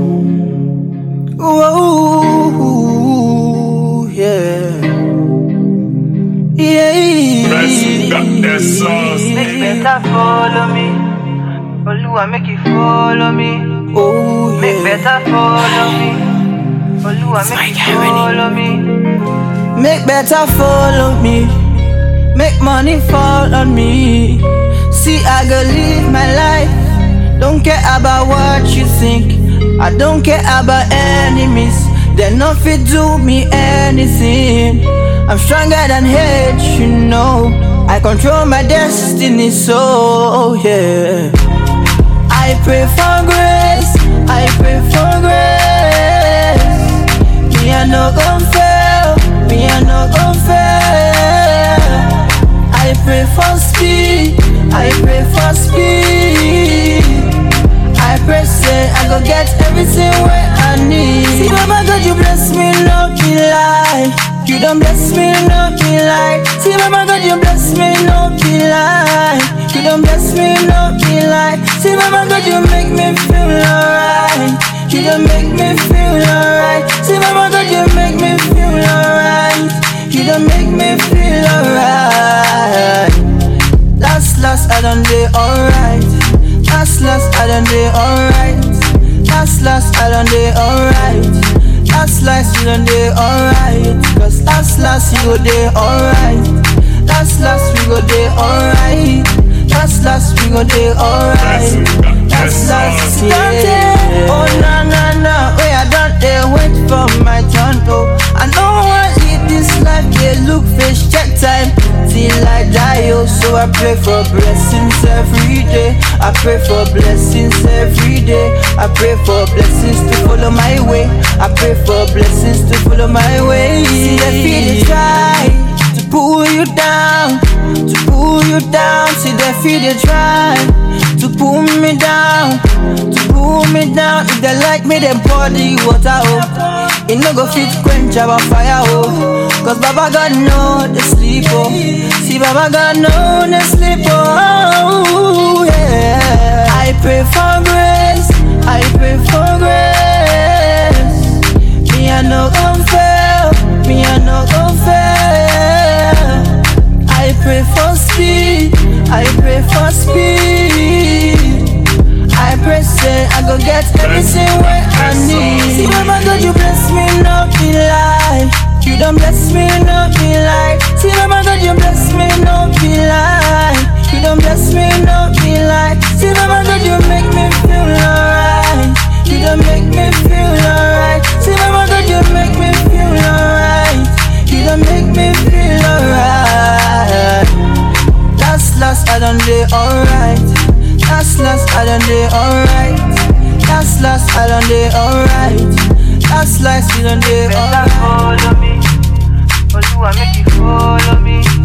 Whoa, yeah. Yeah. Got that sauce. Make better follow me. Oluwa make you follow me. Oh, yeah. Make better follow me. Oluwa make you follow me. Make better follow me. Make money fall on me. See, I go live my life. Don't care about what you think. I don't care about enemies. They not fit do me anything. I'm stronger than hate, you know. I control my destiny, so yeah. I pray for grace. I pray for grace. Me I no gon' fail. Me I no gon' fail. I pray for speed. I pray for speed. I pray say I go get everything where I need. See, Mama God, you bless me, no be lie. You don't bless me, no be lie. See, Mama God, you bless me, no be lie. You don't bless me, no be lie. See, Mama God, you make me feel alright. You don't make me feel alright. See, Mama God, you make me feel alright. You don't make me feel alright. Last, I done day alright. Last, I done day alright. Last, I done day alright. Last, you done day alright. Cause last, you go day alright. Last, we go day alright. Last, we go day alright. Last, yeah. Oh, nah. Wait, I don't dare wait for my turn, oh. I know I live this life, they look fish, check time till I die, oh. So I pray for blessings every day. I pray for blessings every day. I pray for blessings to follow my way. I pray for blessings to follow my way. See, they feel they try to pull you down, to pull you down. See, they feel they try to pull me down, to pull me down. If they like me, then pour the water, oh. It no go fit quench our fire, oh. Cause Baba God know they sleep, oh. See, Baba God know they sleep, oh, yeah. I pray for grace. I pray for grace. Me I no gon' fail. Me I no gon' fail. I pray for speed. I pray for speed. I pray say I go get everything where I need. See, Mama God, you bless me, no be lie. You don't bless me, no be lie. See, Mama God, you bless me, no be lie. You don't bless me, no be lie. See, Mama God, you make me feel alright. You don't make me feel alright. See, Mama God, you make me feel alright. You don't make me feel alright. Last, I done day alright. Last, I done day alright. Last, I done day alright. Last, you done day Better alright. follow me. Oluwa make you follow me.